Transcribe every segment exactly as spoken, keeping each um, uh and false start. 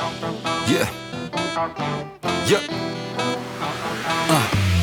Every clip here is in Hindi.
Yeah. Yeah. Uh.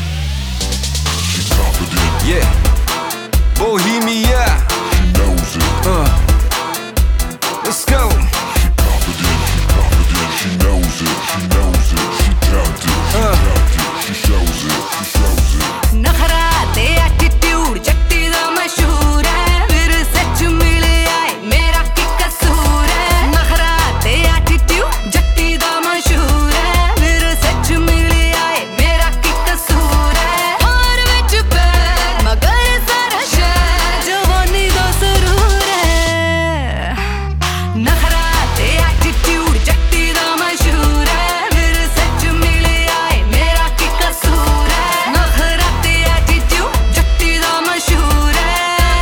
Yeah. Bohemia. She knows it. Uh. Let's go. She confident, she confident, she knows it, she knows it, she talented, she Uh. talented, she shows it, she shows it. नखरा ते एटीट्यूड जट्टी दा मशहूर है फिर सच मिले आए मेरा की कसूर है नखरा ते एटीट्यूड जट्टी दा मशहूर है फिर सच मिले आए मेरा की कसूर है हार विच पैर मगर सारा शहर जवानी दा सुरूर है नखरा ते एटीट्यूड जट्टी दा मशहूर है फिर सच मिले आए मेरा की कसूर है नखरा ते एटीट्यूड जट्टी दा मशहूर है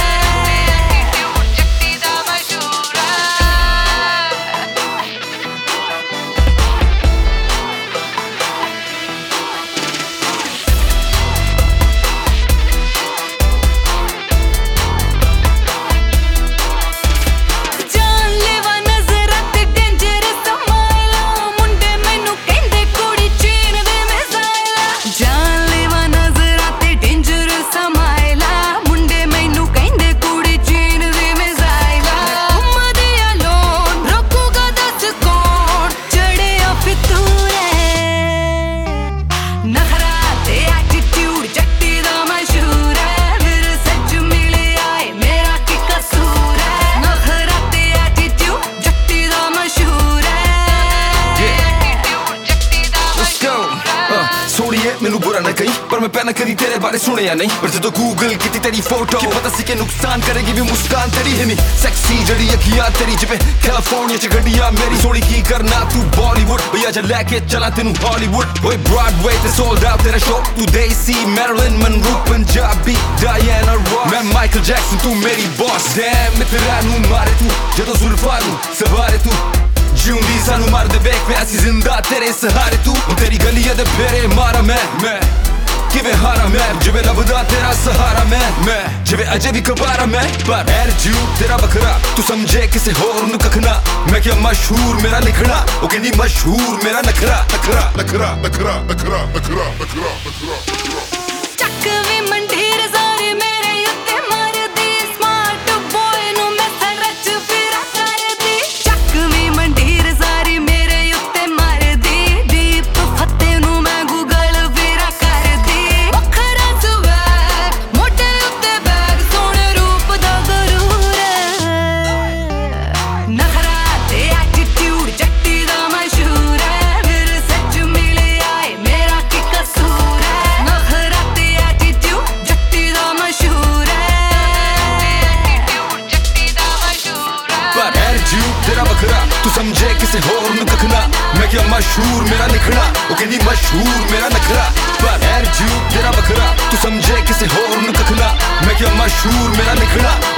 जट्टी दा मशहूर है जानलेवा नज़रां ते डेंजरस समाइला मुंडे मैनू कहंदे कुड़ी चीन दे मिसाइला जानलेवा नज़रां ते डेंजरस समाइला मुंडे मैनू कहंदे कुड़ी चीन दे मिसाइला घुम्मदे अलोन रोकूगा दस कौन चढ़िया फितूर है नखरा ते एटीट्यूड जट्टी दा मशहूर है फिर सच मिले आए मेरा की कसूर है नखरा ते एटीट्यूड जट्टी दा मशहूर है एटीट्यूड जट्टी दा Let's go. Uh, सोनिए मैनू बुरा ना कही पर मैं पहना कदी तेरे बारे सुनिया नहीं पर जदों गूगल की तेरी फोटो की पता सी के नुकसान करेगी भी मुस्कान तेरी है नी सेक्सी जड़ी अखियां तेरी जिपे कैलिफोर्निया च गड्डियां मेरी सोनी की करना तू बॉलीवुड भैया जा लेके चला तेनू हॉलीवुड ओए ब्रॉडवे ते सोल्ड आउट तेरा शो तू desi Marilyn Monroe Punjabi Diana Ross मैं माइकल जैक्सन तू मेरी बॉस डैम मैं तेरा नू मारे तू जदों जुल्फां नू सवारे तू जिउंदी सानू मार दे बेक पे असी जिंदा तेरे सहारे तू तेरी गलियां दे फेरे मारा मैं मैं किवें हारा मैं जिवें लभदा तेरा सहारा मैं मैं जिवें अजे भी कबारा मैं पर एटीट्यूड तेरा बखरा तू समझे किसे होर नू कखना मैं क्या मशहूर मेरा लिखना ओ कहंदी मशहूर मेरा नखरा नखरा नखरा नखरा नखरा नखरा नखरा नखरा ਚੱਕ ਵੀ ਮੰਡੀਰ ਸਾਰੇ ਮੇਰੇ ਉੱਤੇ ਮਾਰਦੀ ਸਮਾਰਟ ਬॉय ਨੂੰ ਮੈਂ ਸਰਚ ਫਿਰਾ ਕਰਦੀ ਚੱਕ ਵੀ ਮੰਡੀਰ ਸਾਰੇ ਮੇਰੇ ਉੱਤੇ ਮਾਰਦੀ ਦੀਪ ਫੱਤੇ ਨੂੰ ਮੈਂ ਗੂਗਲ ਫਿਰਾ ਕਰਦੀ ਵੱਖਰਾ ਸਵੈਗ ਮੋਢੇ ਉੱਤੇ ਬੈਗ ਸੋਹਣੇ ਰੂਪ ਦਾ ਗਰੂਰ ਨਖਰਾ ਤੇ ਐਟੀਟਿਊਡ ਜੱਟੀ ਦਾ ਮਸ਼ਹੂਰ ਹੈ ਫਿਰ ਸੱਚ ਮਿਲੇ ਆਏ ਮੇਰਾ ਕੀ ਕਸੂਰ ਹੈ ਨਖਰਾ ਤੇ ਐਟੀਟਿਊਡ ਜੱਟੀ ਦਾ ਮਸ਼ਹੂਰ ਹੈ ਐਟੀਟਿਊਡ ਜੱਟੀ ਦਾ ਮਸ਼ਹੂਰ ਹੈ पर एटीट्यूड तेरा बखरा तू समझे किसे होर नू कखना मैं क्या मशहूर मेरा लिखना ओ कहंदी मशहूर मेरा नखरा पर एटीट्यूड तेरा बखरा तू समझे किसे होर नू कखना मैं क्या मशहूर मेरा लिखना